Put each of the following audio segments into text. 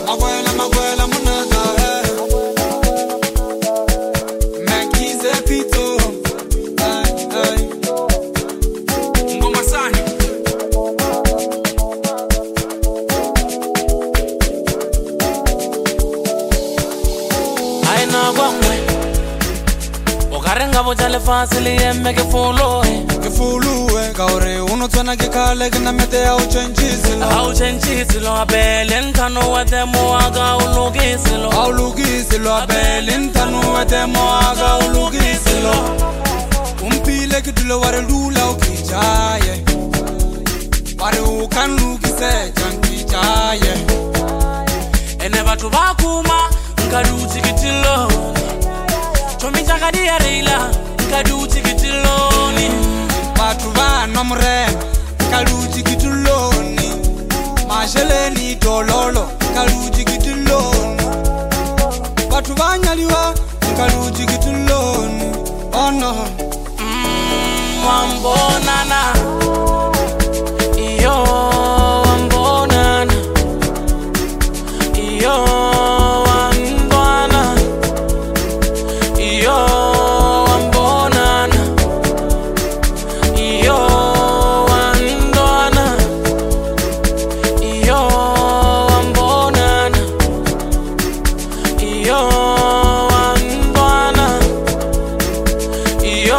Maguela munaga Mekize pito Ngoma sani Aina gwangwe Okarenga bojale fasili emme ke fuluwe Kaure uno tswana ke khale ke namete ya uchenjisilo abele ntano wete moaga ulukisilo abele ntano wete moaga ulukisilo Umpile ke dilo ware lula ukijaye Ware ukan lukise jankijaye Ene batu bakuma nkaduti kitilo Chomi chakadi ya reila nkaduti kitiloni Batu vana mre kaluji kituloni Masheleni dololo kaluji kituloni Batu vanyaliwa kaluji kituloni Oh no Wambonana Iyo wambonana Iyo wambonana Iyo wambonana Iyo wambonana Iyo wambonana Iyo wambonana Iyo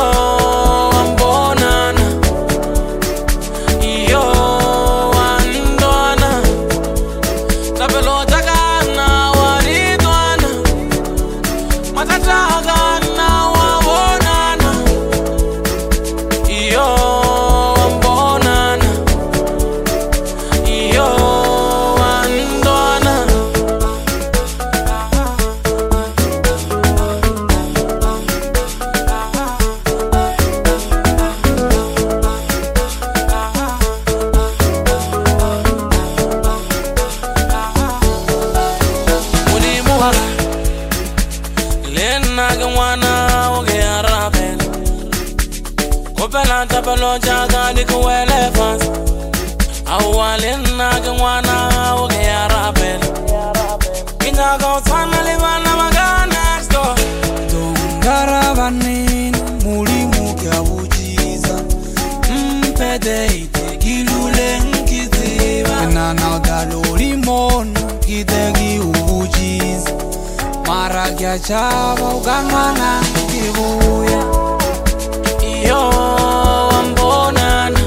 Tapelo jaga di kuele fans Awalina gwana oge arabel Kinya go sana libana maga next door Dongara vanin mulimu kya ujiza Mpede ite gilule nkiziva Nana udalori mono kidegi ujiza Mara kya chava ugamana kivuya Iyo wambonana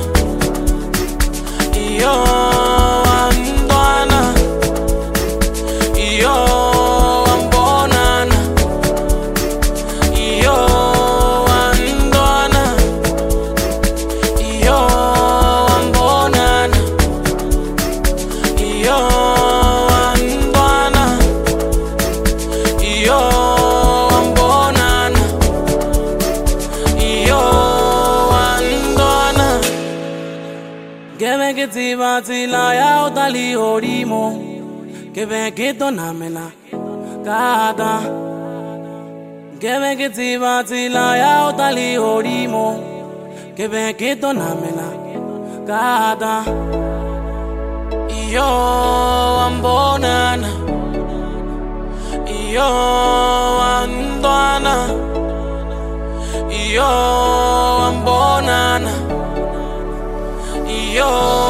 Iyo wambonana Iyo wambonana Iyo wambonana Iyo wambonana Iyo wambonana Iyo wambonana Iyo Gebe que tiba tila ya utali orimo Gebe que tonamela kada Gebe que tiba tila ya utali orimo Gebe que tonamela kada Iyo wambonana Iyo wambonana Iyo wambonana Yo